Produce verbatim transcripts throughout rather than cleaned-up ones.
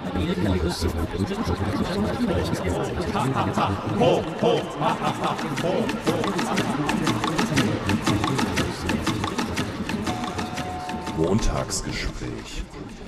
Montagsgespräch.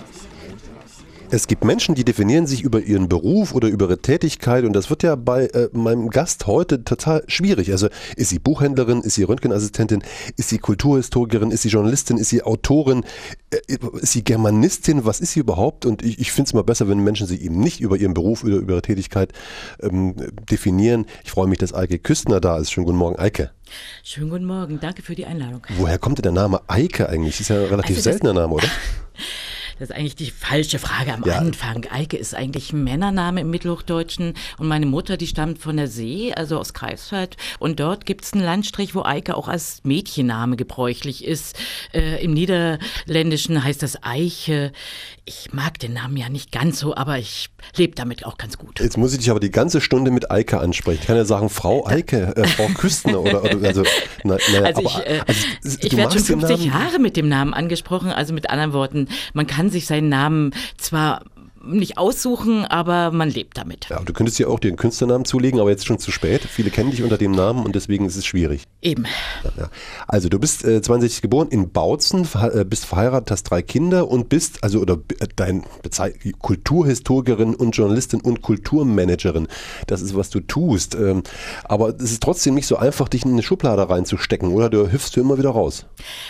Es gibt Menschen, die definieren sich über ihren Beruf oder über ihre Tätigkeit und das wird ja bei äh, meinem Gast heute total schwierig. Also ist sie Buchhändlerin, ist sie Röntgenassistentin, ist sie Kulturhistorikerin, ist sie Journalistin, ist sie Autorin, äh, ist sie Germanistin, was ist sie überhaupt? Und ich, ich finde es immer besser, wenn Menschen sich eben nicht über ihren Beruf oder über ihre Tätigkeit ähm, definieren. Ich freue mich, dass Eike Küstner da ist. Schönen guten Morgen, Eike. Schönen guten Morgen, danke für die Einladung. Woher kommt denn der Name Eike eigentlich? Das ist ja ein relativ also seltener Name, oder? Das ist eigentlich die falsche Frage am Ja. Anfang. Eike ist eigentlich ein Männername im Mittelhochdeutschen und meine Mutter, die stammt von der See, also aus Greifswald und dort gibt es einen Landstrich, wo Eike auch als Mädchenname gebräuchlich ist. Äh, im Niederländischen heißt das Eiche. Ich mag den Namen ja nicht ganz so, aber ich lebe damit auch ganz gut. Jetzt muss ich dich aber die ganze Stunde mit Eike ansprechen. Ich kann ja sagen, Frau Eike, äh, Frau Küstner oder, oder also, na, na, Also ich, aber, äh, also, ich du werde schon magst den fünfzig Namen? Jahre mit dem Namen angesprochen, also mit anderen Worten, man kann sich seinen Namen zwar nicht aussuchen, aber man lebt damit. Ja, du könntest dir auch den Künstlernamen zulegen, aber jetzt schon zu spät. Viele kennen dich unter dem Namen und deswegen ist es schwierig. Eben. Ja, ja. Also du bist äh, zweiundsechzig geboren in Bautzen, verha- äh, bist verheiratet, hast drei Kinder und bist, also oder äh, dein Bezei- Kulturhistorikerin und Journalistin und Kulturmanagerin. Das ist, was du tust. Ähm, aber es ist trotzdem nicht so einfach, dich in eine Schublade reinzustecken, oder? Da hüpfst du immer wieder raus.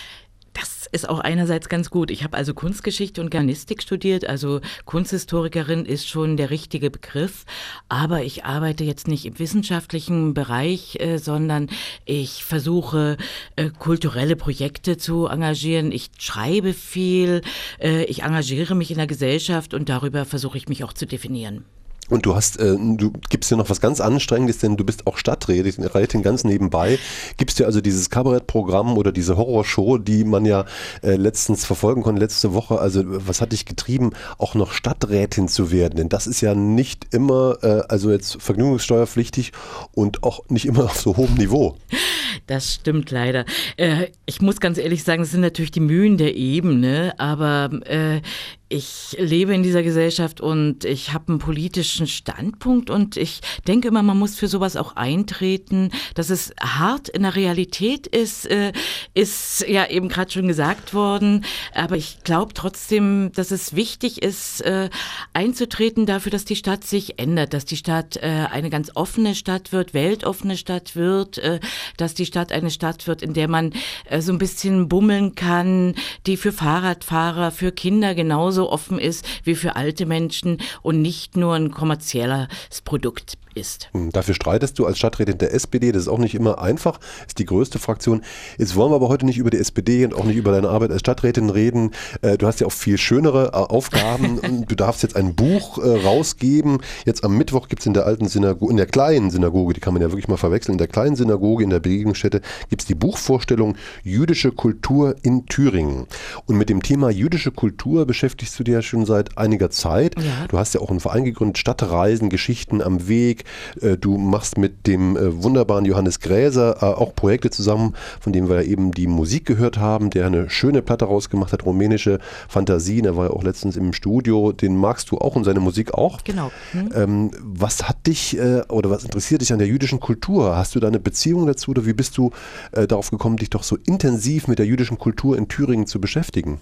Das ist auch einerseits ganz gut. Ich habe also Kunstgeschichte und Germanistik studiert, also Kunsthistorikerin ist schon der richtige Begriff, aber ich arbeite jetzt nicht im wissenschaftlichen Bereich, äh, sondern ich versuche äh, kulturelle Projekte zu engagieren. Ich schreibe viel, äh, ich engagiere mich in der Gesellschaft und darüber versuche ich mich auch zu definieren. Und du hast, äh, du gibst dir noch was ganz Anstrengendes, denn du bist auch Stadträtin ganz nebenbei. Gibst dir also dieses Kabarettprogramm oder diese Horrorshow, die man ja äh, letztens verfolgen konnte, letzte Woche. Also was hat dich getrieben, auch noch Stadträtin zu werden? Denn das ist ja nicht immer, äh, also jetzt vergnügungssteuerpflichtig und auch nicht immer auf so hohem Niveau. Das stimmt leider. Äh, ich muss ganz ehrlich sagen, es sind natürlich die Mühen der Ebene, aber äh, ich lebe in dieser Gesellschaft und ich habe einen politischen Standpunkt und ich denke immer, man muss für sowas auch eintreten. Dass es hart in der Realität ist, äh, ist ja eben gerade schon gesagt worden. Aber ich glaube trotzdem, dass es wichtig ist, äh, einzutreten dafür, dass die Stadt sich ändert, dass die Stadt äh, eine ganz offene Stadt wird, weltoffene Stadt wird, äh, dass die Stadt eine Stadt wird, in der man äh, so ein bisschen bummeln kann, die für Fahrradfahrer, für Kinder genauso offen ist wie für alte Menschen und nicht nur ein kommerzielles Produkt ist. Dafür streitest du als Stadträtin der S P D, das ist auch nicht immer einfach, ist die größte Fraktion. Jetzt wollen wir aber heute nicht über die S P D und auch nicht über deine Arbeit als Stadträtin reden. Du hast ja auch viel schönere Aufgaben und du darfst jetzt ein Buch rausgeben. Jetzt am Mittwoch gibt es in der alten Synagoge, in der kleinen Synagoge, die kann man ja wirklich mal verwechseln, in der kleinen Synagoge, in der Begegnungsstätte, gibt es die Buchvorstellung Jüdische Kultur in Thüringen. Und mit dem Thema jüdische Kultur beschäftigst du dich ja schon seit einiger Zeit. Ja. Du hast ja auch einen Verein gegründet, Stadtreisen, Geschichten am Weg. Du machst mit dem wunderbaren Johannes Gräser auch Projekte zusammen, von dem wir ja eben die Musik gehört haben, der eine schöne Platte rausgemacht hat, rumänische Fantasien. Er war ja auch letztens im Studio. Den magst du auch und seine Musik auch. Genau. Hm. Ähm, was hat dich äh, oder was interessiert dich an der jüdischen Kultur? Hast du da eine Beziehung dazu oder wie bist du äh, darauf gekommen, dich doch so intensiv mit der jüdischen Kultur in Thüringen zu beschäftigen?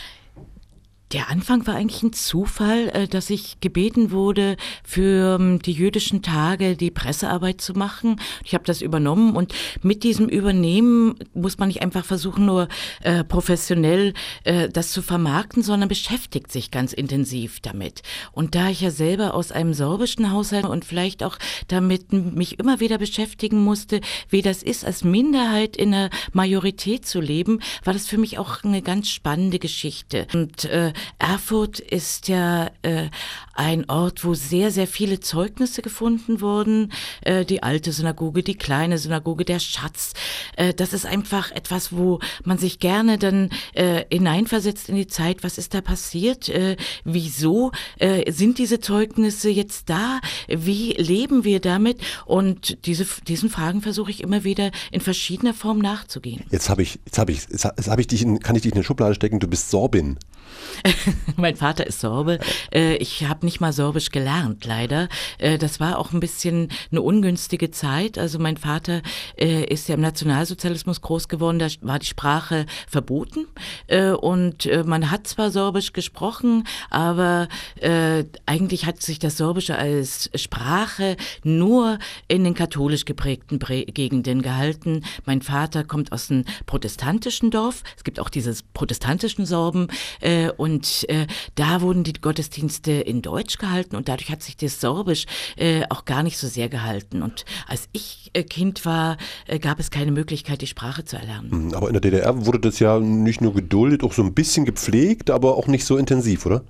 Der Anfang war eigentlich ein Zufall, dass ich gebeten wurde, für die jüdischen Tage die Pressearbeit zu machen. Ich habe das übernommen und mit diesem Übernehmen muss man nicht einfach versuchen, nur äh, professionell äh, das zu vermarkten, sondern beschäftigt sich ganz intensiv damit. Und da ich ja selber aus einem sorbischen Haushalt und vielleicht auch damit mich immer wieder beschäftigen musste, wie das ist, als Minderheit in der Majorität zu leben, war das für mich auch eine ganz spannende Geschichte. Und äh, Erfurt ist ja äh, ein Ort, wo sehr, sehr viele Zeugnisse gefunden wurden. Äh, die alte Synagoge, die kleine Synagoge, der Schatz. Äh, das ist einfach etwas, wo man sich gerne dann äh, hineinversetzt in die Zeit. Was ist da passiert? Äh, wieso äh, sind diese Zeugnisse jetzt da? Wie leben wir damit? Und diese, diesen Fragen versuche ich immer wieder in verschiedener Form nachzugehen. Jetzt habe ich, jetzt habe ich, jetzt habe ich dich in, kann ich dich in eine Schublade stecken, du bist Sorbin. Mein Vater ist Sorbe. Äh, ich habe nicht mal Sorbisch gelernt, leider. Äh, das war auch ein bisschen eine ungünstige Zeit. Also mein Vater äh, ist ja im Nationalsozialismus groß geworden, da war die Sprache verboten. Äh, und äh, man hat zwar Sorbisch gesprochen, aber äh, eigentlich hat sich das Sorbische als Sprache nur in den katholisch geprägten Prä- Gegenden gehalten. Mein Vater kommt aus einem protestantischen Dorf. Es gibt auch dieses protestantischen Sorben. Äh, Und äh, da wurden die Gottesdienste in Deutsch gehalten und dadurch hat sich das Sorbisch äh, auch gar nicht so sehr gehalten. Und als ich äh, Kind war, äh, gab es keine Möglichkeit, die Sprache zu erlernen. Aber in der D D R wurde das ja nicht nur geduldet, auch so ein bisschen gepflegt, aber auch nicht so intensiv, oder?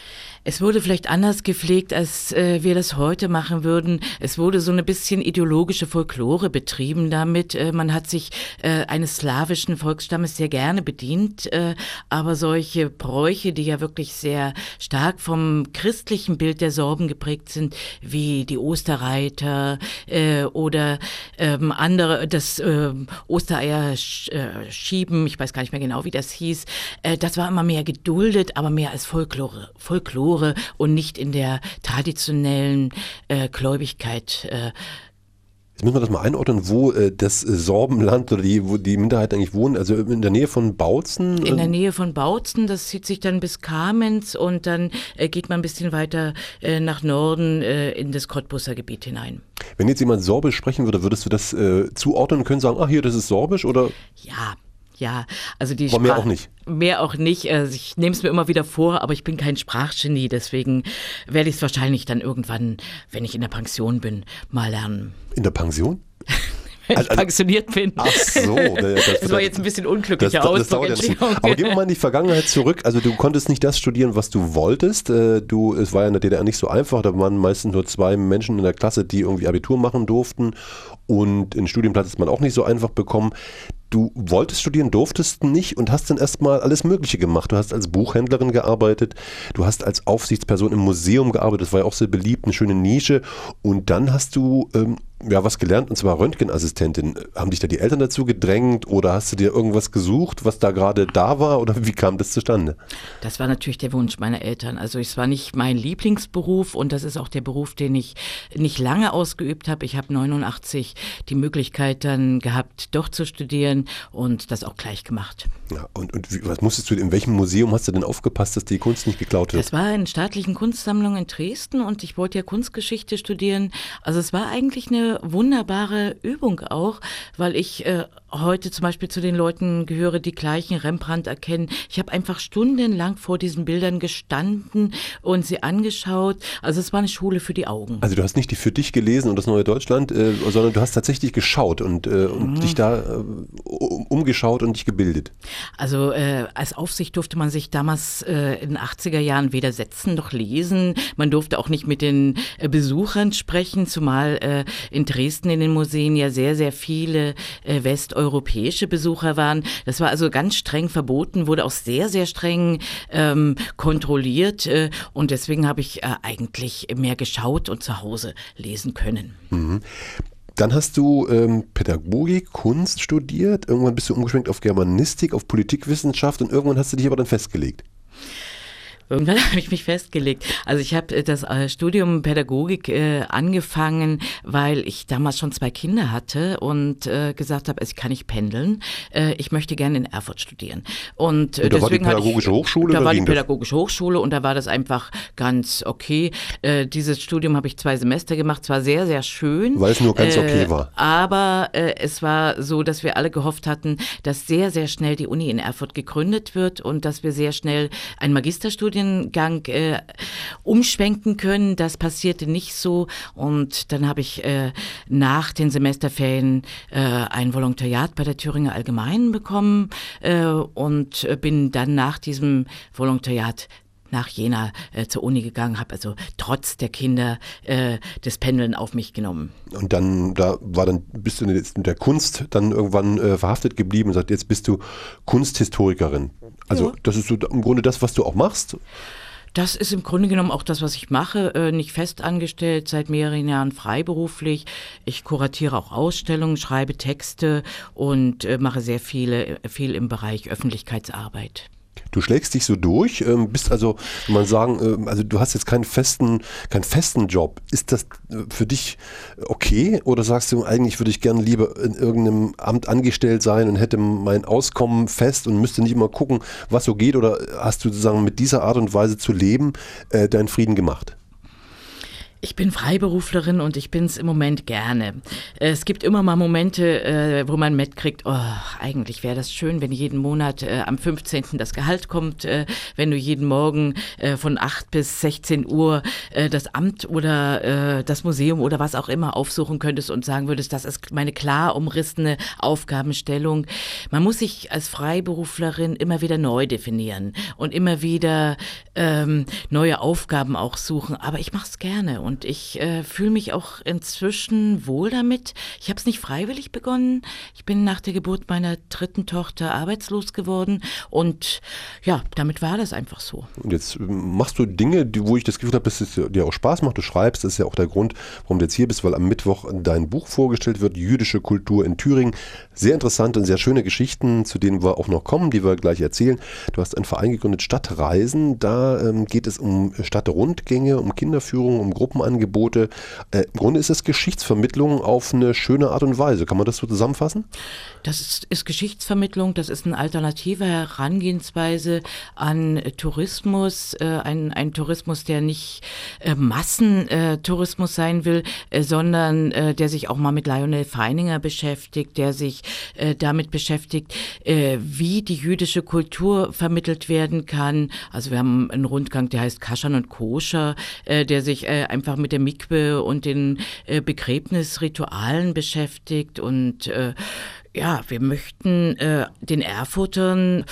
Es wurde vielleicht anders gepflegt, als äh, wir das heute machen würden. Es wurde so ein bisschen ideologische Folklore betrieben damit. Äh, man hat sich äh, eines slawischen Volksstammes sehr gerne bedient, äh, aber solche Bräuche, die ja wirklich sehr stark vom christlichen Bild der Sorben geprägt sind, wie die Osterreiter äh, oder ähm, andere, das äh, Ostereier sch, äh, schieben, ich weiß gar nicht mehr genau, wie das hieß, äh, das war immer mehr geduldet, aber mehr als Folklore, Folklore und nicht in der traditionellen äh, Gläubigkeit. Äh. Jetzt müssen wir das mal einordnen, wo äh, das Sorbenland oder die, wo die Minderheit eigentlich wohnen, also in der Nähe von Bautzen? In der Nähe von Bautzen, das zieht sich dann bis Kamenz und dann äh, geht man ein bisschen weiter äh, nach Norden äh, in das Cottbuser Gebiet hinein. Wenn jetzt jemand Sorbisch sprechen würde, würdest du das äh, zuordnen können, sagen, ach hier, das ist Sorbisch, oder? Ja. Ja, also die aber mehr auch nicht. Mehr auch nicht. Also ich nehme es mir immer wieder vor, aber ich bin kein Sprachgenie, deswegen werde ich es wahrscheinlich dann irgendwann, wenn ich in der Pension bin, mal lernen. In der Pension? Wenn ich also, pensioniert bin. Ach so. Das, das war jetzt ein bisschen unglücklicher das, das, Ausdruck. Das ja aber gehen wir mal in die Vergangenheit zurück. Also du konntest nicht das studieren, was du wolltest. Du, es war ja in der D D R nicht so einfach. Da waren meistens nur zwei Menschen in der Klasse, die irgendwie Abitur machen durften. Und einen Studienplatz ist man auch nicht so einfach bekommen. Du wolltest studieren, durftest nicht und hast dann erstmal alles Mögliche gemacht. Du hast als Buchhändlerin gearbeitet, du hast als Aufsichtsperson im Museum gearbeitet, das war ja auch sehr beliebt, eine schöne Nische. Und dann hast du ähm, ja was gelernt, und zwar Röntgenassistentin. Haben dich da die Eltern dazu gedrängt oder hast du dir irgendwas gesucht, was da gerade da war, oder wie kam das zustande? Das war natürlich der Wunsch meiner Eltern. Also es war nicht mein Lieblingsberuf und das ist auch der Beruf, den ich nicht lange ausgeübt habe. Ich habe neunundachtzig die Möglichkeit dann gehabt, doch zu studieren und das auch gleich gemacht. Ja, und, und wie, was musstest du, in welchem Museum hast du denn aufgepasst, dass die Kunst nicht geklaut wird? Das war in staatlichen Kunstsammlungen in Dresden und ich wollte ja Kunstgeschichte studieren. Also es war eigentlich eine wunderbare Übung auch, weil ich äh, heute zum Beispiel zu den Leuten gehöre, die gleichen Rembrandt erkennen. Ich habe einfach stundenlang vor diesen Bildern gestanden und sie angeschaut. Also es war eine Schule für die Augen. Also du hast nicht die für dich gelesen und das Neue Deutschland, äh, sondern du hast tatsächlich geschaut und, äh, und mhm. dich da äh, umgeschaut und dich gebildet. Also äh, als Aufsicht durfte man sich damals äh, in den achtziger Jahren weder setzen noch lesen. Man durfte auch nicht mit den äh, Besuchern sprechen, zumal äh, in Dresden in den Museen ja sehr, sehr viele äh, westeuropäische Besucher waren. Das war also ganz streng verboten, wurde auch sehr, sehr streng ähm, kontrolliert äh, und deswegen habe ich äh, eigentlich mehr geschaut und zu Hause lesen können. Mhm. Dann hast du ähm, Pädagogik, Kunst studiert, irgendwann bist du umgeschwenkt auf Germanistik, auf Politikwissenschaft und irgendwann hast du dich aber dann festgelegt. Irgendwann habe ich mich festgelegt. Also ich habe das Studium Pädagogik äh, angefangen, weil ich damals schon zwei Kinder hatte und äh, gesagt habe, also ich kann nicht pendeln. Äh, ich möchte gerne in Erfurt studieren. Und, äh, und da deswegen war die Pädagogische ich, Hochschule? Da war die Pädagogische Hochschule und da war das einfach ganz okay. Äh, dieses Studium habe ich zwei Semester gemacht. Es war sehr, sehr schön. Weil es nur ganz okay äh, war. Aber äh, es war so, dass wir alle gehofft hatten, dass sehr, sehr schnell die Uni in Erfurt gegründet wird und dass wir sehr schnell ein Magisterstudium Gang äh, umschwenken können. Das passierte nicht so und dann habe ich äh, nach den Semesterferien äh, ein Volontariat bei der Thüringer Allgemeinen bekommen äh, und bin dann nach diesem Volontariat nach Jena äh, zur Uni gegangen, habe also trotz der Kinder äh, das Pendeln auf mich genommen. Und dann, da war dann, bist du mit der Kunst dann irgendwann äh, verhaftet geblieben und sagt, jetzt bist du Kunsthistorikerin. Also ja. Das ist so im Grunde das, was du auch machst? Das ist im Grunde genommen auch das, was ich mache, äh, nicht fest angestellt, seit mehreren Jahren freiberuflich. Ich kuratiere auch Ausstellungen, schreibe Texte und äh, mache sehr viele, viel im Bereich Öffentlichkeitsarbeit. Du schlägst dich so durch, ähm, bist also, wenn man sagen, ähm, also du hast jetzt keinen festen, keinen festen Job. Ist das äh, für dich okay oder sagst du, eigentlich würde ich gerne lieber in irgendeinem Amt angestellt sein und hätte mein Auskommen fest und müsste nicht immer gucken, was so geht, oder hast du sozusagen mit dieser Art und Weise zu leben äh, deinen Frieden gemacht? Ich bin Freiberuflerin und ich bin es im Moment gerne. Es gibt immer mal Momente, äh, wo man mitkriegt, oh, eigentlich wäre das schön, wenn jeden Monat äh, am fünfzehnten das Gehalt kommt, äh, wenn du jeden Morgen äh, von acht bis sechzehn Uhr äh, das Amt oder äh, das Museum oder was auch immer aufsuchen könntest und sagen würdest, das ist meine klar umrissene Aufgabenstellung. Man muss sich als Freiberuflerin immer wieder neu definieren und immer wieder ähm, neue Aufgaben auch suchen, aber ich mache es gerne und Und ich äh, fühle mich auch inzwischen wohl damit. Ich habe es nicht freiwillig begonnen. Ich bin nach der Geburt meiner dritten Tochter arbeitslos geworden. Und ja, damit war das einfach so. Und jetzt machst du Dinge, die, wo ich das Gefühl habe, dass es dir auch Spaß macht. Du schreibst, das ist ja auch der Grund, warum du jetzt hier bist, weil am Mittwoch dein Buch vorgestellt wird, Jüdische Kultur in Thüringen. Sehr interessante und sehr schöne Geschichten, zu denen wir auch noch kommen, die wir gleich erzählen. Du hast einen Verein gegründet, Stadtreisen. Da ähm, geht es um Stadtrundgänge, um Kinderführung, um Gruppen. Angebote. Äh, Im Grunde ist es Geschichtsvermittlung auf eine schöne Art und Weise. Kann man das so zusammenfassen? Das ist, ist Geschichtsvermittlung, das ist eine alternative Herangehensweise an äh, Tourismus, äh, ein, ein Tourismus, der nicht äh, Massentourismus äh, sein will, äh, sondern äh, der sich auch mal mit Lionel Feininger beschäftigt, der sich äh, damit beschäftigt, äh, wie die jüdische Kultur vermittelt werden kann. Also wir haben einen Rundgang, der heißt Kaschern und Koscher, äh, der sich äh, einfach mit der Mikwe und den äh, Begräbnisritualen beschäftigt und äh, ja, wir möchten äh, den Erfurtern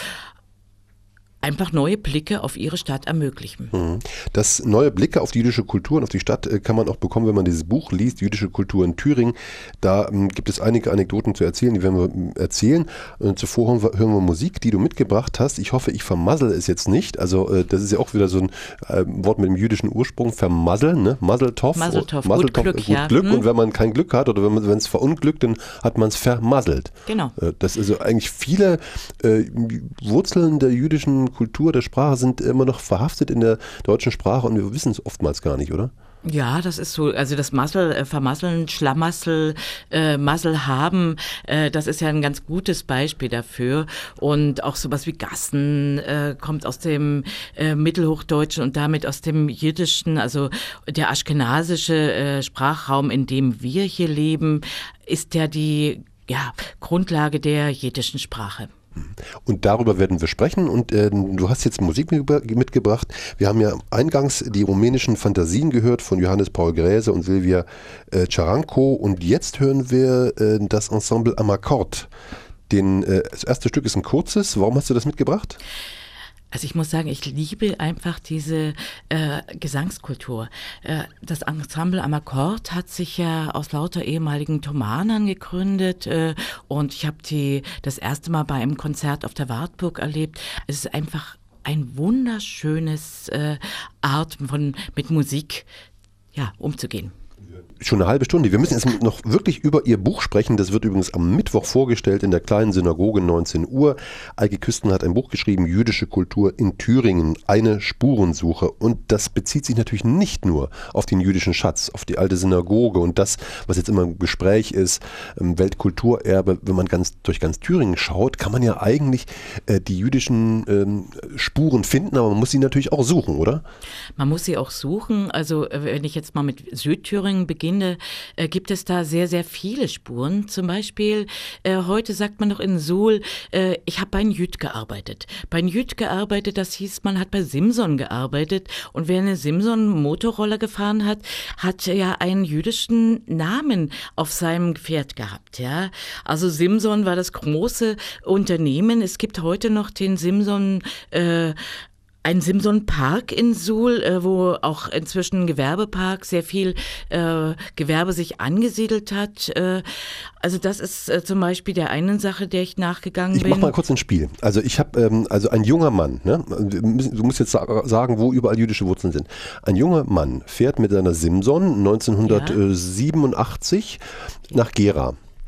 einfach neue Blicke auf ihre Stadt ermöglichen. Das neue Blicke auf die jüdische Kultur und auf die Stadt kann man auch bekommen, wenn man dieses Buch liest, Jüdische Kultur in Thüringen. Da ähm, gibt es einige Anekdoten zu erzählen, die werden wir erzählen. Und zuvor hören wir, hören wir Musik, die du mitgebracht hast. Ich hoffe, ich vermassel es jetzt nicht. Also äh, das ist ja auch wieder so ein äh, Wort mit dem jüdischen Ursprung, vermasseln, ne? Maseltoff. Maseltoff, Maseltoff, gut Glück, gut ja. Glück. Hm. Und wenn man kein Glück hat oder wenn man es verunglückt, dann hat man es vermasselt. Genau. Äh, das ist also eigentlich viele äh, Wurzeln der jüdischen Kultur, der Sprache sind immer noch verhaftet in der deutschen Sprache und wir wissen es oftmals gar nicht, oder? Ja, das ist so, also das Massel, äh, Vermasseln, Schlamassel, äh, Massel haben, äh, das ist ja ein ganz gutes Beispiel dafür. Und auch sowas wie Gassen äh, kommt aus dem äh, Mittelhochdeutschen und damit aus dem Jiddischen, also der aschkenasische äh, Sprachraum, in dem wir hier leben, ist ja die ja, Grundlage der jiddischen Sprache. Und darüber werden wir sprechen und äh, du hast jetzt Musik mitgebracht. Wir haben ja eingangs die rumänischen Fantasien gehört von Johannes Paul Gräse und Silvia äh, Ciaranco und jetzt hören wir äh, das Ensemble Amakord. Den, äh, das erste Stück ist ein kurzes. Warum hast du das mitgebracht? Also ich muss sagen, ich liebe einfach diese äh, Gesangskultur. Äh, das Ensemble Amakord hat sich ja aus lauter ehemaligen Thomanern gegründet äh, und ich habe die das erste Mal bei einem Konzert auf der Wartburg erlebt. Es ist einfach ein wunderschönes äh, Art von mit Musik ja, umzugehen. Schon eine halbe Stunde. Wir müssen jetzt noch wirklich über Ihr Buch sprechen. Das wird übrigens am Mittwoch vorgestellt in der Kleinen Synagoge, neunzehn Uhr. Eike Küsten hat ein Buch geschrieben, Jüdische Kultur in Thüringen, eine Spurensuche. Und das bezieht sich natürlich nicht nur auf den jüdischen Schatz, auf die alte Synagoge und das, was jetzt immer im Gespräch ist, Weltkulturerbe. Wenn man ganz durch ganz Thüringen schaut, kann man ja eigentlich äh, die jüdischen ähm, Spuren finden, aber man muss sie natürlich auch suchen, oder? Man muss sie auch suchen. Also wenn ich jetzt mal mit Südthüringen beginne, Äh, gibt es da sehr, sehr viele Spuren. Zum Beispiel, äh, heute sagt man noch in Suhl, äh, ich habe bei Jüd gearbeitet. Bei Jüd gearbeitet, das hieß, man hat bei Simson gearbeitet. Und wer eine Simson-Motorroller gefahren hat, hat ja einen jüdischen Namen auf seinem Pferd gehabt. Ja? Also Simson war das große Unternehmen. Es gibt heute noch den Simson äh, Ein Simson-Park in Suhl, äh, wo auch inzwischen ein Gewerbepark, sehr viel äh, Gewerbe sich angesiedelt hat. Äh, also das ist äh, zum Beispiel der einen Sache, der ich nachgegangen ich bin. Ich mach mal kurz ein Spiel. Also ich habe, ähm, also ein junger Mann, ne? Du musst jetzt sagen, wo überall jüdische Wurzeln sind. Ein junger Mann fährt mit seiner Simson neunzehnhundertsiebenundachtzig ja. nach Gera.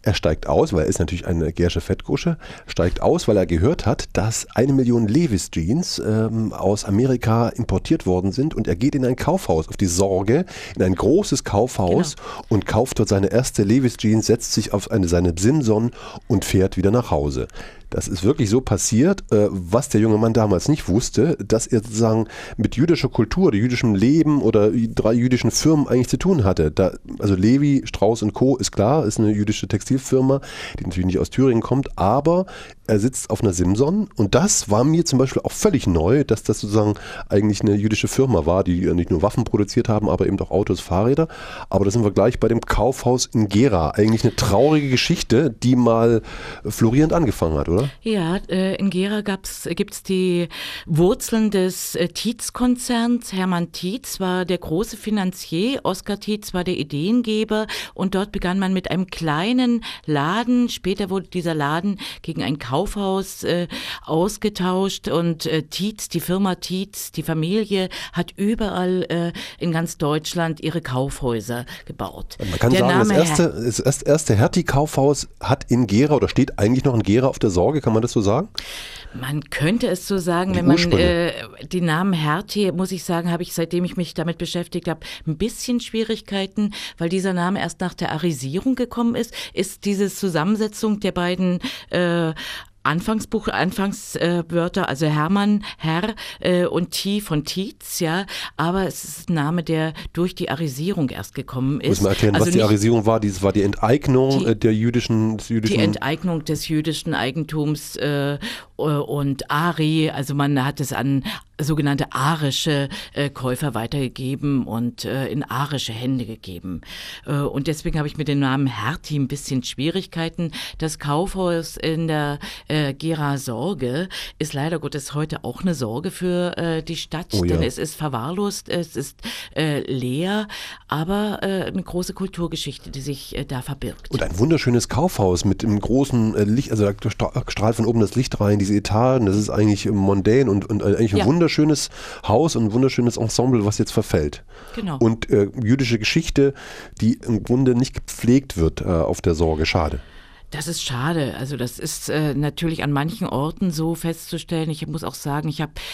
Er steigt aus, weil er ist natürlich eine Gersche Fettgusche, steigt aus, weil er gehört hat, dass eine Million Levi's Jeans ähm, aus Amerika importiert worden sind und er geht in ein Kaufhaus, auf die Sorge, in ein großes Kaufhaus genau. und kauft dort seine erste Levi's Jeans, setzt sich auf eine seine Simson und fährt wieder nach Hause. Das ist wirklich so passiert, was der junge Mann damals nicht wusste, dass er sozusagen mit jüdischer Kultur, jüdischem Leben oder drei jüdischen Firmen eigentlich zu tun hatte. Da, also Levi, Strauss und Co. ist klar, ist eine jüdische Textilfirma, die natürlich nicht aus Thüringen kommt, aber er sitzt auf einer Simson und das war mir zum Beispiel auch völlig neu, dass das sozusagen eigentlich eine jüdische Firma war, die nicht nur Waffen produziert haben, aber eben auch Autos, Fahrräder. Aber da sind wir gleich bei dem Kaufhaus in Gera. Eigentlich eine traurige Geschichte, die mal florierend angefangen hat, oder? Ja, äh, in Gera gibt es die Wurzeln des äh, Tietz-Konzerns. Hermann Tietz war der große Finanzier, Oskar Tietz war der Ideengeber und dort begann man mit einem kleinen Laden. Später wurde dieser Laden gegen ein Kaufhaus äh, ausgetauscht und äh, Tietz, die Firma Tietz, die Familie hat überall äh, in ganz Deutschland ihre Kaufhäuser gebaut. Man kann der sagen, Name das erste, das erste Hertie-Kaufhaus hat in Gera oder steht eigentlich noch in Gera auf der Sorge. Kann man das so sagen? Man könnte es so sagen, die wenn man äh, die Namen Hertie, muss ich sagen, habe ich, seitdem ich mich damit beschäftigt habe, ein bisschen Schwierigkeiten, weil dieser Name erst nach der Arisierung gekommen ist, ist diese Zusammensetzung der beiden äh, Anfangsbuch, Anfangswörter, äh, also Hermann, Herr äh, und T von Tietz, ja, aber es ist ein Name, der durch die Arisierung erst gekommen ist. Muss man erklären, also was die Arisierung war? Das war die Enteignung die, der jüdischen, des jüdischen... Die Enteignung des jüdischen Eigentums äh, und Ari, also man hat es an sogenannte arische äh, Käufer weitergegeben und äh, in arische Hände gegeben. Äh, und deswegen habe ich mit dem Namen Hertie ein bisschen Schwierigkeiten. Das Kaufhaus in der äh, Gera Sorge ist leider Gottes heute auch eine Sorge für äh, die Stadt, oh, denn ja. es ist verwahrlost, es ist äh, leer, aber äh, eine große Kulturgeschichte, die sich äh, da verbirgt. Und ein wunderschönes Kaufhaus mit einem großen äh, Licht, also da strahlt von oben das Licht rein, diese Etagen, das ist eigentlich mondän und, und eigentlich ein ja. wunderschönes schönes Haus und ein wunderschönes Ensemble, was jetzt verfällt. Genau. Und äh, jüdische Geschichte, die im Grunde nicht gepflegt wird äh, auf der Sorge. Schade. Das ist schade. Also das ist äh, natürlich an manchen Orten so festzustellen. Ich muss auch sagen, ich habe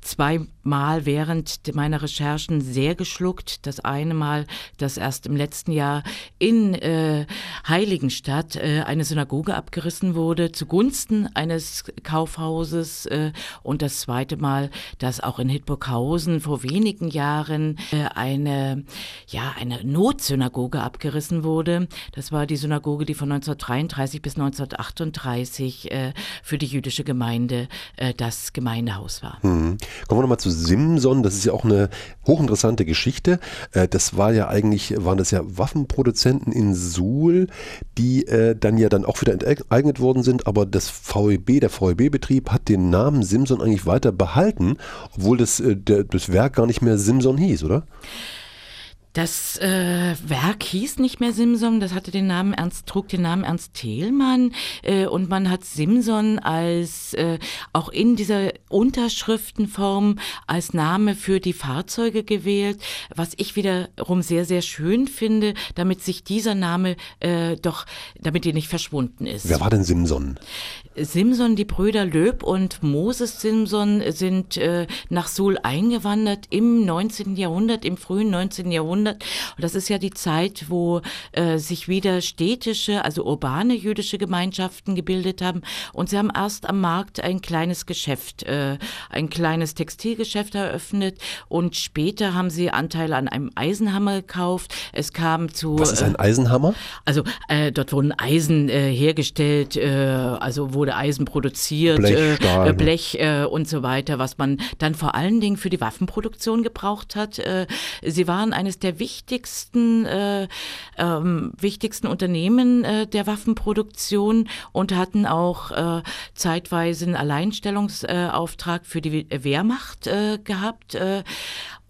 zweimal während meiner Recherchen sehr geschluckt. Das eine Mal, dass erst im letzten Jahr in äh, Heiligenstadt äh, eine Synagoge abgerissen wurde zugunsten eines Kaufhauses. Äh, und das zweite Mal, dass auch in Hildburghausen vor wenigen Jahren äh, eine, ja, eine Notsynagoge abgerissen wurde. Das war die Synagoge, die von neunzehnhundertdreiunddreißig bis neunzehnhundertachtunddreißig äh, für die jüdische Gemeinde äh, das Gemeindehaus war. Hm. Kommen wir nochmal zu Simson, das ist ja auch eine hochinteressante Geschichte. Äh, das war ja eigentlich, waren das ja Waffenproduzenten in Suhl, die äh, dann ja dann auch wieder enteignet worden sind, aber das V E B, der V E B-Betrieb hat den Namen Simson eigentlich weiter behalten, obwohl das, äh, der, das Werk gar nicht mehr Simson hieß, oder? Das äh, Werk hieß nicht mehr Simson, das hatte den Namen Ernst, trug den Namen Ernst Thälmann äh, und man hat Simson als äh, auch in dieser Unterschriftenform als Name für die Fahrzeuge gewählt, was ich wiederum sehr, sehr schön finde, damit sich dieser Name äh, doch, damit er nicht verschwunden ist. Wer war denn Simson? Simson, die Brüder Löb und Moses Simson sind äh, nach Suhl eingewandert im neunzehnten Jahrhundert, im frühen neunzehnten Jahrhundert. Und das ist ja die Zeit, wo äh, sich wieder städtische, also urbane jüdische Gemeinschaften gebildet haben. Und sie haben erst am Markt ein kleines Geschäft, äh, ein kleines Textilgeschäft eröffnet. Und später haben sie Anteile an einem Eisenhammer gekauft. Es kam zu... Was ist ein Eisenhammer? Also äh, dort wurden Eisen äh, hergestellt, äh, also wurde Eisen produziert, Blech, Stahl, äh, Blech äh, und so weiter, was man dann vor allen Dingen für die Waffenproduktion gebraucht hat. Äh, sie waren eines der wichtigsten, äh, ähm, wichtigsten Unternehmen äh, der Waffenproduktion und hatten auch äh, zeitweise einen Alleinstellungsauftrag für die Wehrmacht äh, gehabt. Äh,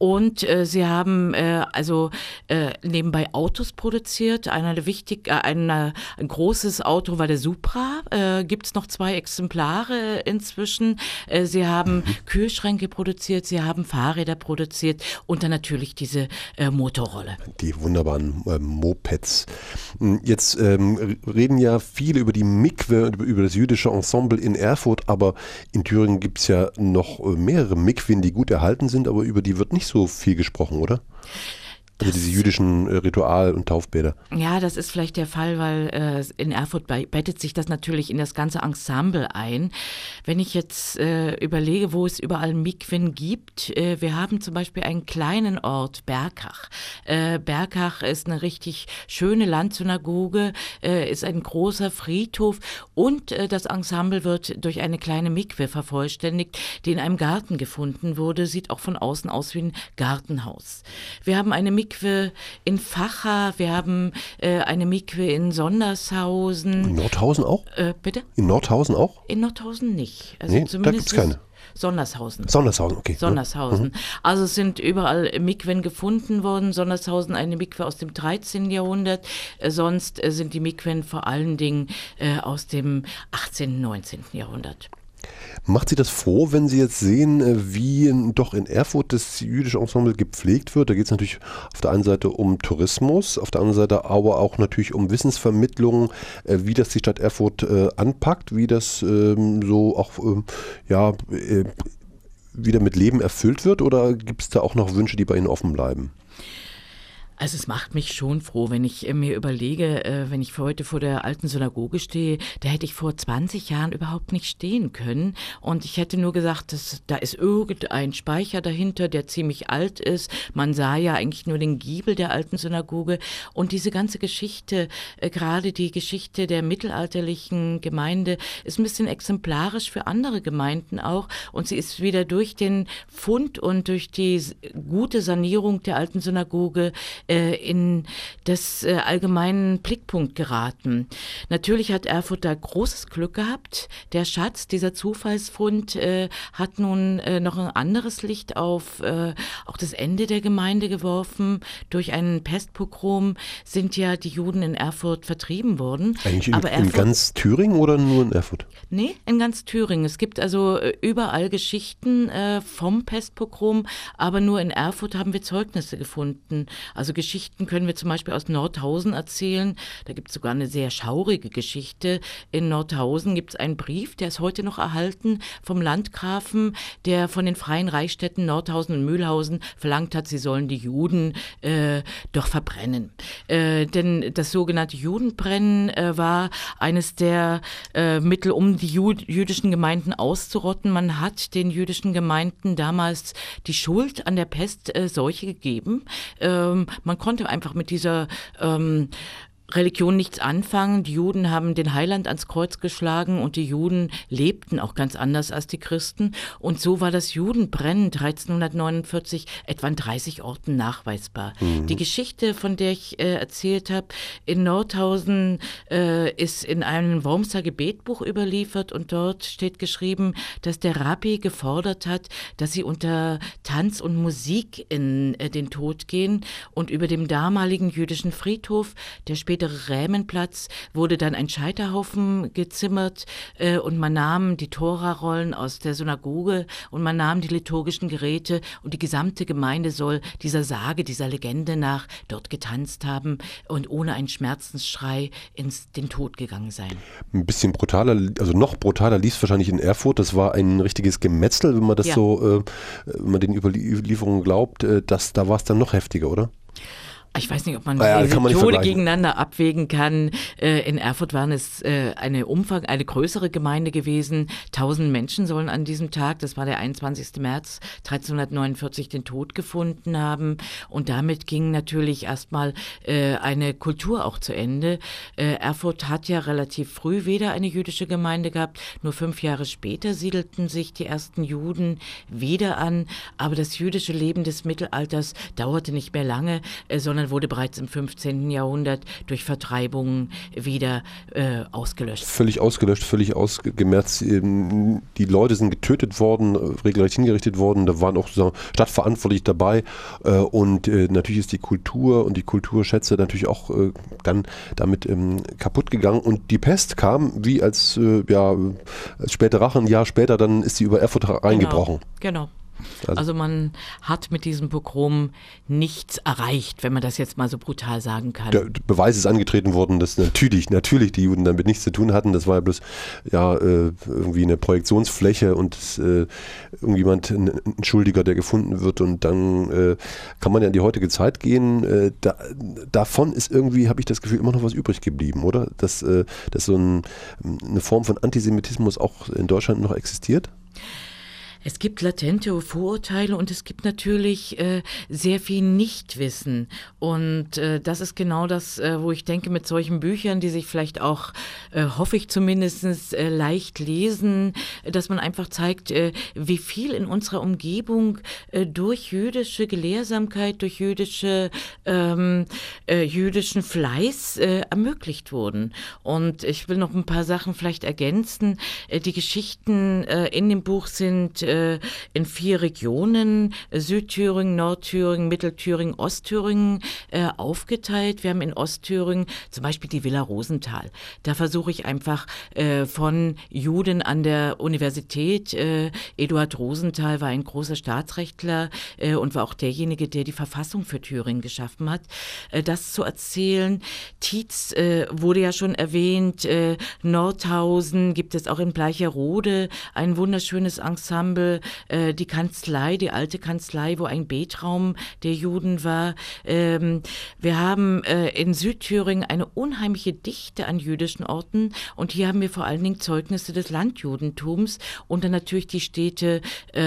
Und äh, sie haben äh, also äh, nebenbei Autos produziert. Einer der wichtig, äh, ein, ein großes Auto war der Supra. Äh, Gibt es noch zwei Exemplare inzwischen. Äh, sie haben mhm. Kühlschränke produziert, sie haben Fahrräder produziert und dann natürlich diese äh, Motorrolle. Die wunderbaren äh, Mopeds. Jetzt ähm, reden ja viele über die Mikwe, über das jüdische Ensemble in Erfurt, aber in Thüringen gibt es ja noch mehrere Mikwen, die gut erhalten sind, aber über die wird nicht so viel gesprochen, oder? Also Das, diese jüdischen äh, Ritual- und Taufbäder. Ja, das ist vielleicht der Fall, weil äh, in Erfurt bei, bettet sich das natürlich in das ganze Ensemble ein. Wenn ich jetzt äh, überlege, wo es überall Mikwen gibt, äh, wir haben zum Beispiel einen kleinen Ort, Berkach. Äh, Berkach ist eine richtig schöne Landsynagoge, äh, ist ein großer Friedhof und äh, das Ensemble wird durch eine kleine Mikwe vervollständigt, die in einem Garten gefunden wurde, sieht auch von außen aus wie ein Gartenhaus. Wir haben eine Mikwe in Facha, wir haben äh, eine Mikwe in Sondershausen. In Nordhausen auch? Äh, bitte? In Nordhausen auch? In Nordhausen nicht. Also nee, da gibt es keine. Sondershausen. Sondershausen, okay. Sondershausen. Mhm. Also es sind überall Mikwen gefunden worden. Sondershausen eine Mikwe aus dem dreizehnten Jahrhundert. Äh, sonst äh, sind die Mikwen vor allen Dingen äh, aus dem achtzehnten, neunzehnten Jahrhundert. Macht Sie das froh, wenn Sie jetzt sehen, wie doch in Erfurt das jüdische Ensemble gepflegt wird? Da geht es natürlich auf der einen Seite um Tourismus, auf der anderen Seite aber auch natürlich um Wissensvermittlung, wie das die Stadt Erfurt äh, anpackt, wie das ähm, so auch ähm, ja, äh, wieder mit Leben erfüllt wird, oder gibt es da auch noch Wünsche, die bei Ihnen offen bleiben? Also es macht mich schon froh, wenn ich äh, mir überlege, äh, wenn ich heute vor der alten Synagoge stehe, da hätte ich vor zwanzig Jahren überhaupt nicht stehen können. Und ich hätte nur gesagt, dass, da ist irgendein Speicher dahinter, der ziemlich alt ist. Man sah ja eigentlich nur den Giebel der alten Synagoge. Und diese ganze Geschichte, äh, gerade die Geschichte der mittelalterlichen Gemeinde, ist ein bisschen exemplarisch für andere Gemeinden auch. Und sie ist wieder durch den Fund und durch die gute Sanierung der alten Synagoge in das äh, allgemeinen Blickpunkt geraten. Natürlich hat Erfurt da großes Glück gehabt. Der Schatz, dieser Zufallsfund, äh, hat nun äh, noch ein anderes Licht auf äh, auch das Ende der Gemeinde geworfen. Durch einen Pestpogrom sind ja die Juden in Erfurt vertrieben worden. Eigentlich in, Aber Erfurt, in ganz Thüringen oder nur in Erfurt? Nee, in ganz Thüringen. Es gibt also äh, überall Geschichten äh, vom Pestpogrom, aber nur in Erfurt haben wir Zeugnisse gefunden. Also Geschichten können wir zum Beispiel aus Nordhausen erzählen. Da gibt es sogar eine sehr schaurige Geschichte. In Nordhausen gibt es einen Brief, der ist heute noch erhalten vom Landgrafen, der von den freien Reichsstädten Nordhausen und Mühlhausen verlangt hat, sie sollen die Juden äh, doch verbrennen. Äh, denn das sogenannte Judenbrennen äh, war eines der äh, Mittel, um die Jud- jüdischen Gemeinden auszurotten. Man hat den jüdischen Gemeinden damals die Schuld an der Pestseuche gegeben. Ähm, Man konnte einfach mit dieser ähm, Religion nichts anfangen. Die Juden haben den Heiland ans Kreuz geschlagen und die Juden lebten auch ganz anders als die Christen. Und so war das Judenbrennen dreizehnhundertneunundvierzig etwa an dreißig Orten nachweisbar. Mhm. Die Geschichte, von der ich äh, erzählt habe, in Nordhausen äh, ist in einem Wormser Gebetbuch überliefert und dort steht geschrieben, dass der Rabbi gefordert hat, dass sie unter Tanz und Musik in äh, den Tod gehen, und über dem damaligen jüdischen Friedhof, der später Rämenplatz, wurde dann ein Scheiterhaufen gezimmert äh, und man nahm die Torarollen aus der Synagoge und man nahm die liturgischen Geräte und die gesamte Gemeinde soll dieser Sage, dieser Legende nach dort getanzt haben und ohne einen Schmerzensschrei ins den Tod gegangen sein. Ein bisschen brutaler, also noch brutaler lief es wahrscheinlich in Erfurt. Das war ein richtiges Gemetzel, wenn man das ja. so, äh, wenn man den Überlieferungen glaubt, äh, das, da war es dann noch heftiger, oder? Ich weiß nicht, ob man ja, diese man Tode gegeneinander abwägen kann. Äh, in Erfurt waren es äh, eine Umfang, eine größere Gemeinde gewesen. Tausend Menschen sollen an diesem Tag, das war der einundzwanzigsten März dreizehnhundertneunundvierzig, den Tod gefunden haben. Und damit ging natürlich erstmal äh, eine Kultur auch zu Ende. Äh, Erfurt hat ja relativ früh wieder eine jüdische Gemeinde gehabt. Nur fünf Jahre später siedelten sich die ersten Juden wieder an. Aber das jüdische Leben des Mittelalters dauerte nicht mehr lange, äh, sondern sondern wurde bereits im fünfzehnten Jahrhundert durch Vertreibungen wieder äh, ausgelöscht. Völlig ausgelöscht, völlig ausgemerzt. Die Leute sind getötet worden, regelrecht hingerichtet worden. Da waren auch sozusagen Stadtverantwortliche dabei. Und natürlich ist die Kultur und die Kulturschätze natürlich auch dann damit kaputt gegangen. Und die Pest kam wie als, ja, als späte Rache, ein Jahr später, dann ist sie über Erfurt reingebrochen. Genau. genau. Also, also man hat mit diesem Pogrom nichts erreicht, wenn man das jetzt mal so brutal sagen kann. Der Beweis ist angetreten worden, dass natürlich, natürlich die Juden damit nichts zu tun hatten. Das war ja bloß ja, äh, irgendwie eine Projektionsfläche und äh, irgendjemand, ein, ein Schuldiger, der gefunden wird. Und dann äh, kann man ja in die heutige Zeit gehen. Äh, da, davon ist irgendwie, habe ich das Gefühl, immer noch was übrig geblieben, oder? Dass, äh, dass so ein, eine Form von Antisemitismus auch in Deutschland noch existiert? Es gibt latente Vorurteile und es gibt natürlich äh, sehr viel Nichtwissen. Und äh, das ist genau das, äh, wo ich denke, mit solchen Büchern, die sich vielleicht auch, äh, hoffe ich zumindest, äh, leicht lesen, dass man einfach zeigt, äh, wie viel in unserer Umgebung äh, durch jüdische Gelehrsamkeit, durch jüdische, ähm, äh, jüdischen Fleiß äh, ermöglicht wurden. Und ich will noch ein paar Sachen vielleicht ergänzen. Äh, die Geschichten äh, in dem Buch sind äh, in vier Regionen, Südthüringen, Nordthüringen, Mittelthüringen, Ostthüringen äh, aufgeteilt. Wir haben in Ostthüringen zum Beispiel die Villa Rosenthal. Da versuche ich einfach äh, von Juden an der Universität, äh, Eduard Rosenthal war ein großer Staatsrechtler äh, und war auch derjenige, der die Verfassung für Thüringen geschaffen hat, äh, das zu erzählen. Tietz äh, wurde ja schon erwähnt, äh, Nordhausen gibt es auch in Bleicherode, ein wunderschönes Ensemble, die Kanzlei, die alte Kanzlei, wo ein Betraum der Juden war. Wir haben in Südthüringen eine unheimliche Dichte an jüdischen Orten und hier haben wir vor allen Dingen Zeugnisse des Landjudentums und dann natürlich die Städte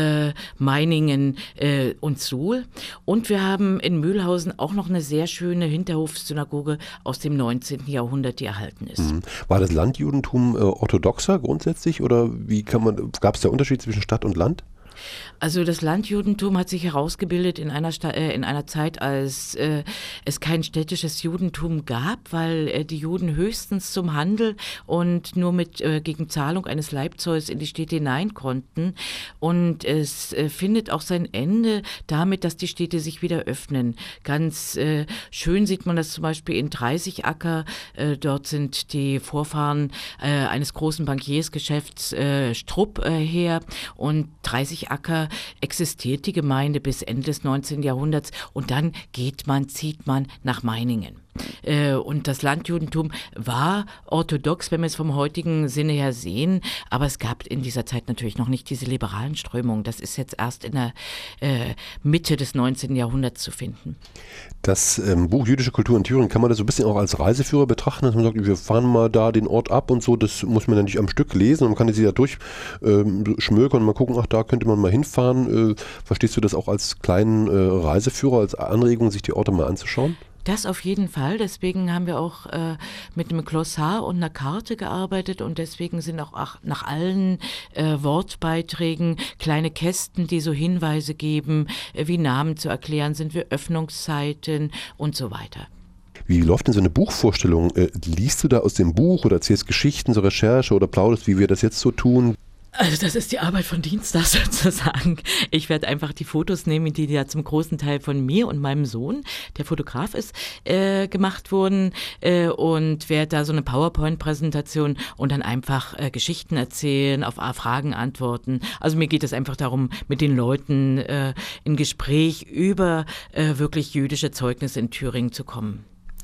Meiningen und Suhl. Und wir haben in Mühlhausen auch noch eine sehr schöne Hinterhofsynagoge aus dem neunzehnten Jahrhundert, die erhalten ist. War das Landjudentum orthodoxer grundsätzlich oder wie kann man, gab es da Unterschied zwischen Stadt und Land? Also das Landjudentum hat sich herausgebildet in einer, Sta- äh, in einer Zeit, als äh, es kein städtisches Judentum gab, weil äh, die Juden höchstens zum Handel und nur mit äh, gegen Zahlung eines Leibzolls in die Städte hinein konnten. Und es äh, findet auch sein Ende damit, dass die Städte sich wieder öffnen. Ganz äh, schön sieht man das zum Beispiel in Dreißigacker. Äh, dort sind die Vorfahren äh, eines großen Bankiersgeschäfts äh, Strupp äh, her und Dreißigacker existiert die Gemeinde bis Ende des neunzehnten Jahrhunderts und dann geht man, zieht man nach Meiningen. Äh, und das Landjudentum war orthodox, wenn wir es vom heutigen Sinne her sehen, aber es gab in dieser Zeit natürlich noch nicht diese liberalen Strömungen. Das ist jetzt erst in der äh, Mitte des neunzehnten Jahrhunderts zu finden. Das ähm, Buch Jüdische Kultur in Thüringen, kann man das so ein bisschen auch als Reiseführer betrachten, dass man sagt, wir fahren mal da den Ort ab und so, das muss man ja nicht am Stück lesen und man kann sich ja durchschmökern ähm, und mal gucken, ach, da könnte man mal hinfahren. Äh, verstehst du das auch als kleinen äh, Reiseführer, als Anregung, sich die Orte mal anzuschauen? Das auf jeden Fall. Deswegen haben wir auch äh, mit einem Glossar und einer Karte gearbeitet und deswegen sind auch ach, nach allen äh, Wortbeiträgen kleine Kästen, die so Hinweise geben, äh, wie Namen zu erklären sind, wie Öffnungszeiten und so weiter. Wie läuft denn so eine Buchvorstellung? Äh, liest du da aus dem Buch oder erzählst Geschichten, so Recherche oder plauderst, wie wir das jetzt so tun? Also das ist die Arbeit von Dienstag sozusagen. Ich werde einfach die Fotos nehmen, die ja zum großen Teil von mir und meinem Sohn, der Fotograf ist, äh, gemacht wurden äh, und werde da so eine PowerPoint-Präsentation und dann einfach äh, Geschichten erzählen, auf Fragen antworten. Also mir geht es einfach darum, mit den Leuten äh, in Gespräch über äh, wirklich jüdische Zeugnisse in Thüringen zu kommen.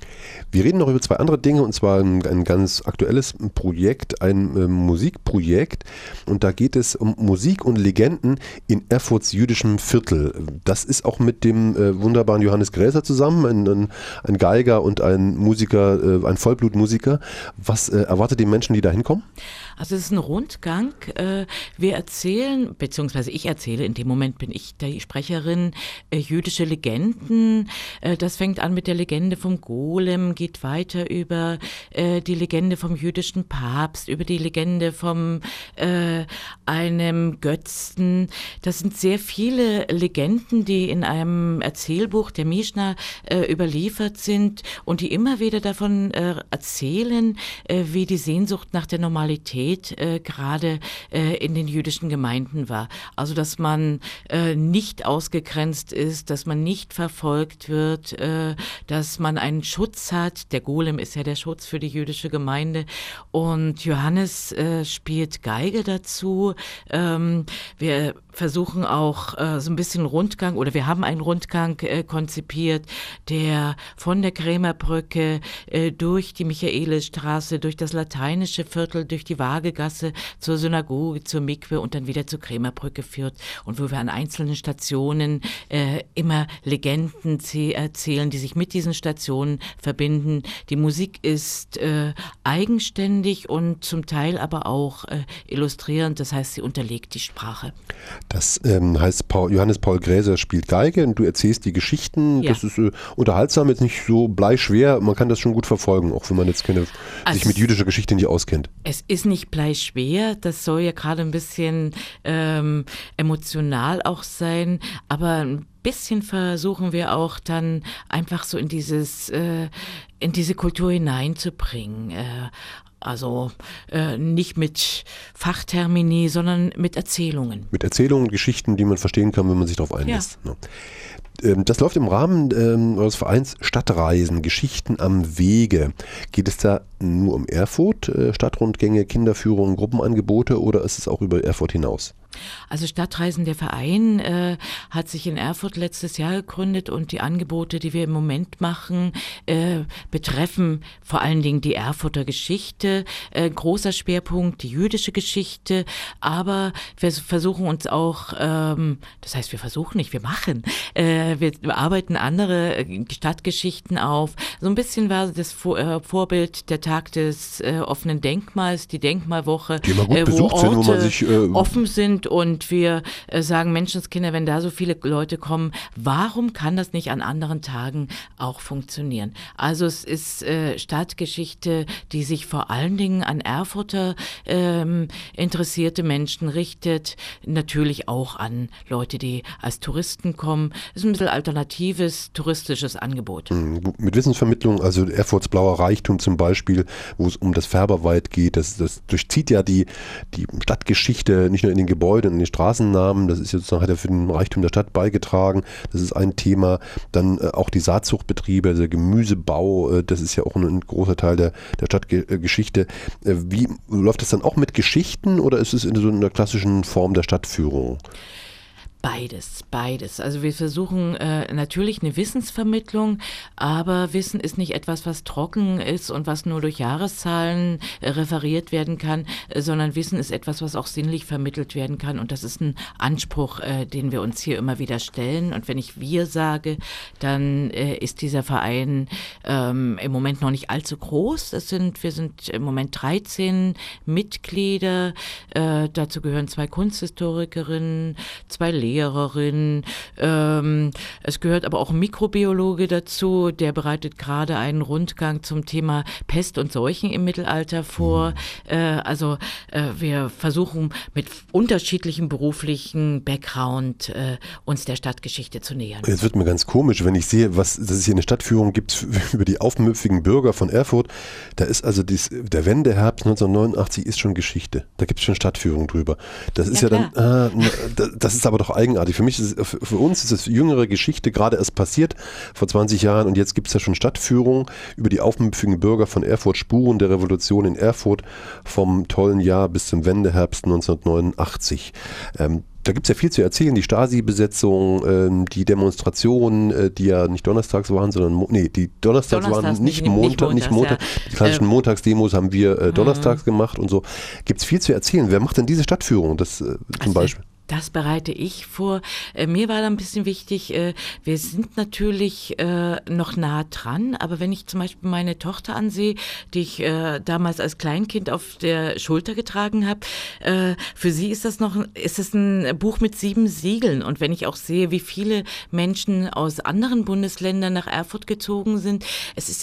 Wir reden noch über zwei andere Dinge und zwar ein, ein ganz aktuelles Projekt, ein äh, Musikprojekt und da geht es um Musik und Legenden in Erfurts jüdischem Viertel. Das ist auch mit dem äh, wunderbaren Johannes Gräser zusammen, ein, ein, ein Geiger und ein Musiker, äh, ein Vollblutmusiker. Was äh, erwartet die Menschen, die da hinkommen? Also es ist ein Rundgang. Wir erzählen, beziehungsweise ich erzähle, in dem Moment bin ich die Sprecherin, jüdische Legenden. Das fängt an mit der Legende vom Golem. Pilgrim geht weiter über äh, die Legende vom jüdischen Papst, über die Legende vom äh, einem Götzen. Das sind sehr viele Legenden, die in einem Erzählbuch der Mischna äh, überliefert sind und die immer wieder davon äh, erzählen, äh, wie die Sehnsucht nach der Normalität äh, gerade äh, in den jüdischen Gemeinden war. Also dass man äh, nicht ausgegrenzt ist, dass man nicht verfolgt wird, äh, dass man einen Schutz hat. Der Golem ist ja der Schutz für die jüdische Gemeinde. Und Johannes äh, spielt Geige dazu. Ähm, wir versuchen auch äh, so ein bisschen Rundgang, oder wir haben einen Rundgang äh, konzipiert, der von der Krämerbrücke äh, durch die Michaelisstraße, durch das lateinische Viertel, durch die Waagegasse zur Synagoge, zur Mikwe und dann wieder zur Krämerbrücke führt und wo wir an einzelnen Stationen äh, immer Legenden erzählen, die sich mit diesen Stationen verbinden. Die Musik ist äh, eigenständig und zum Teil aber auch äh, illustrierend, das heißt, sie unterlegt die Sprache. Das ähm, heißt, Paul, Johannes Paul Gräser spielt Geige und du erzählst die Geschichten. Ja. Das ist äh, unterhaltsam, jetzt nicht so bleischwer. Man kann das schon gut verfolgen, auch wenn man jetzt keine, also sich mit jüdischer Geschichte nicht auskennt. Es ist nicht bleischwer, das soll ja gerade ein bisschen ähm, emotional auch sein, aber ein bisschen versuchen wir auch dann einfach so in dieses, äh, in diese Kultur hineinzubringen. Äh, Also äh, nicht mit Fachtermini, sondern mit Erzählungen. Mit Erzählungen, Geschichten, die man verstehen kann, wenn man sich darauf einlässt. Ja. Ähm, das läuft im Rahmen ähm, eures Vereins Stadtreisen, Geschichten am Wege. Geht es da nur um Erfurt, äh, Stadtrundgänge, Kinderführungen, Gruppenangebote oder ist es auch über Erfurt hinaus? Also Stadtreisen, der Verein äh, hat sich in Erfurt letztes Jahr gegründet und die Angebote, die wir im Moment machen, äh, betreffen vor allen Dingen die Erfurter Geschichte, äh, großer Schwerpunkt die jüdische Geschichte, aber wir versuchen uns auch, ähm, das heißt wir versuchen nicht, wir machen, äh, wir arbeiten andere Stadtgeschichten auf. So ein bisschen war das Vor- äh, Vorbild der Tag des äh, offenen Denkmals, die Denkmalwoche, die immer gut äh, wo besucht Orte sind, wo man sich äh, offen sind. Und wir äh, sagen, Menschenskinder, wenn da so viele Leute kommen, warum kann das nicht an anderen Tagen auch funktionieren? Also es ist äh, Stadtgeschichte, die sich vor allen Dingen an Erfurter ähm, interessierte Menschen richtet, natürlich auch an Leute, die als Touristen kommen. Es ist ein bisschen alternatives touristisches Angebot. Mit Wissensvermittlung, also Erfurts blauer Reichtum zum Beispiel, wo es um das Färberwald geht, das, das durchzieht ja die, die Stadtgeschichte, nicht nur in den Gebäuden, und den Straßennamen, das ist jetzt sozusagen, hat er für den Reichtum der Stadt beigetragen, das ist ein Thema. Dann äh, auch die Saatzuchtbetriebe, der Gemüsebau, äh, das ist ja auch ein, ein großer Teil der, der Stadtgeschichte. Äh, wie läuft das dann auch mit Geschichten oder ist es in so einer klassischen Form der Stadtführung? Beides, beides. Also wir versuchen äh, natürlich eine Wissensvermittlung, aber Wissen ist nicht etwas, was trocken ist und was nur durch Jahreszahlen äh, referiert werden kann, äh, sondern Wissen ist etwas, was auch sinnlich vermittelt werden kann und das ist ein Anspruch, äh, den wir uns hier immer wieder stellen. Und wenn ich wir sage, dann äh, ist dieser Verein ähm, im Moment noch nicht allzu groß. Das sind, wir sind im Moment dreizehn Mitglieder, äh, dazu gehören zwei Kunsthistorikerinnen, zwei Lehrer, Lehrerin. Ähm, es gehört aber auch ein Mikrobiologe dazu, der bereitet gerade einen Rundgang zum Thema Pest und Seuchen im Mittelalter vor. Äh, also äh, wir versuchen mit unterschiedlichem beruflichen Background äh, uns der Stadtgeschichte zu nähern. Jetzt wird mir ganz komisch, wenn ich sehe, was, dass es hier eine Stadtführung gibt über die aufmüpfigen Bürger von Erfurt. Da ist also dies, der Wendeherbst neunzehnhundertneunundachtzig ist schon Geschichte. Da gibt es schon Stadtführung drüber. Das ist ja, ja dann, äh, das ist aber doch eigenartig. Für mich ist es, für uns ist es jüngere Geschichte, gerade erst passiert vor zwanzig Jahren und jetzt gibt es ja schon Stadtführungen über die aufmüpfigen Bürger von Erfurt, Spuren der Revolution in Erfurt vom tollen Jahr bis zum Wendeherbst neunzehnhundertneunundachtzig. Ähm, Da gibt es ja viel zu erzählen, die Stasi-Besetzung, ähm, die Demonstrationen, äh, die ja nicht donnerstags waren, sondern, Mo- nee, die donnerstags, donnerstags waren nicht, nicht Montag, nicht Montag, ja. Die klassischen äh, Montagsdemos haben wir äh, donnerstags mhm. gemacht und so. Gibt es viel zu erzählen. Wer macht denn diese Stadtführung, das äh, zum also, Beispiel? Das bereite ich vor. Äh, mir war da ein bisschen wichtig, äh, wir sind natürlich äh, noch nah dran, aber wenn ich zum Beispiel meine Tochter ansehe, die ich äh, damals als Kleinkind auf der Schulter getragen habe, äh, für sie ist das noch ist das ein Buch mit sieben Siegeln. Und wenn ich auch sehe, wie viele Menschen aus anderen Bundesländern nach Erfurt gezogen sind, es ist ja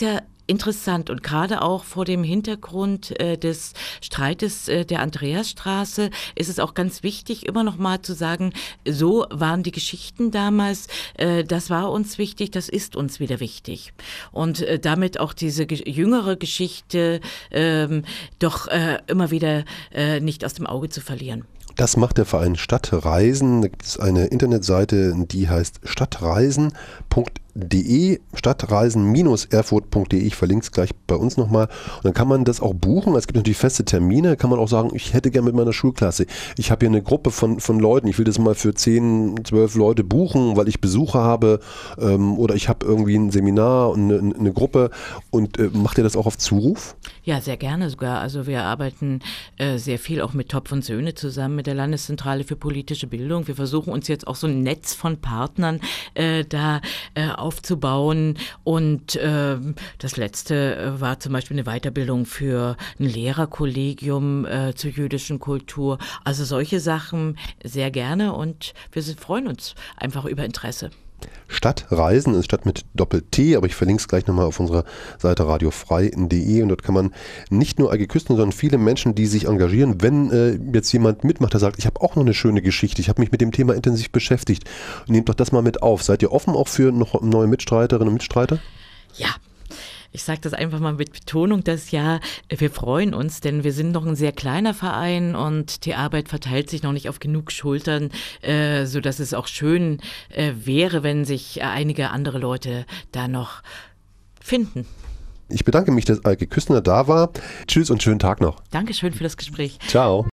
interessant und gerade auch vor dem Hintergrund äh, des Streites äh, der Andreasstraße ist es auch ganz wichtig, immer noch mal zu sagen, so waren die Geschichten damals, äh, das war uns wichtig, das ist uns wieder wichtig. Und äh, damit auch diese ge- jüngere Geschichte ähm, doch äh, immer wieder äh, nicht aus dem Auge zu verlieren. Das macht der Verein Stadtreisen. Da gibt es eine Internetseite, die heißt stadtreisen punkt de, stadtreisen erfurt punkt de. Ich verlinke es gleich bei uns nochmal. Und dann kann man das auch buchen. Es gibt natürlich feste Termine. Kann man auch sagen, ich hätte gerne mit meiner Schulklasse. Ich habe hier eine Gruppe von, von Leuten. Ich will das mal für zehn, zwölf Leute buchen, weil ich Besucher habe. Ähm, oder ich habe irgendwie ein Seminar und eine, eine Gruppe. Und äh, macht ihr das auch auf Zuruf? Ja, sehr gerne sogar. Also wir arbeiten äh, sehr viel auch mit Topf und Söhne zusammen, mit der Landeszentrale für politische Bildung. Wir versuchen uns jetzt auch so ein Netz von Partnern äh, da äh, aufzubauen. Und äh, das letzte äh, war zum Beispiel eine Weiterbildung für ein Lehrerkollegium äh, zur jüdischen Kultur. Also solche Sachen sehr gerne und wir sind, freuen uns einfach über Interesse. Stadtreisen ist Stadt mit Doppel-T, aber ich verlinke es gleich nochmal auf unserer Seite radiofrei punkt de und dort kann man nicht nur Eike Küstner, sondern viele Menschen, die sich engagieren, wenn äh, jetzt jemand mitmacht, der sagt, ich habe auch noch eine schöne Geschichte, ich habe mich mit dem Thema intensiv beschäftigt, nehmt doch das mal mit auf. Seid ihr offen auch für noch neue Mitstreiterinnen und Mitstreiter? Ja. Ich sage das einfach mal mit Betonung, dass ja, wir freuen uns, denn wir sind noch ein sehr kleiner Verein und die Arbeit verteilt sich noch nicht auf genug Schultern, äh, sodass es auch schön äh, wäre, wenn sich einige andere Leute da noch finden. Ich bedanke mich, dass Eike Küstner da war. Tschüss und schönen Tag noch. Dankeschön für das Gespräch. Ciao.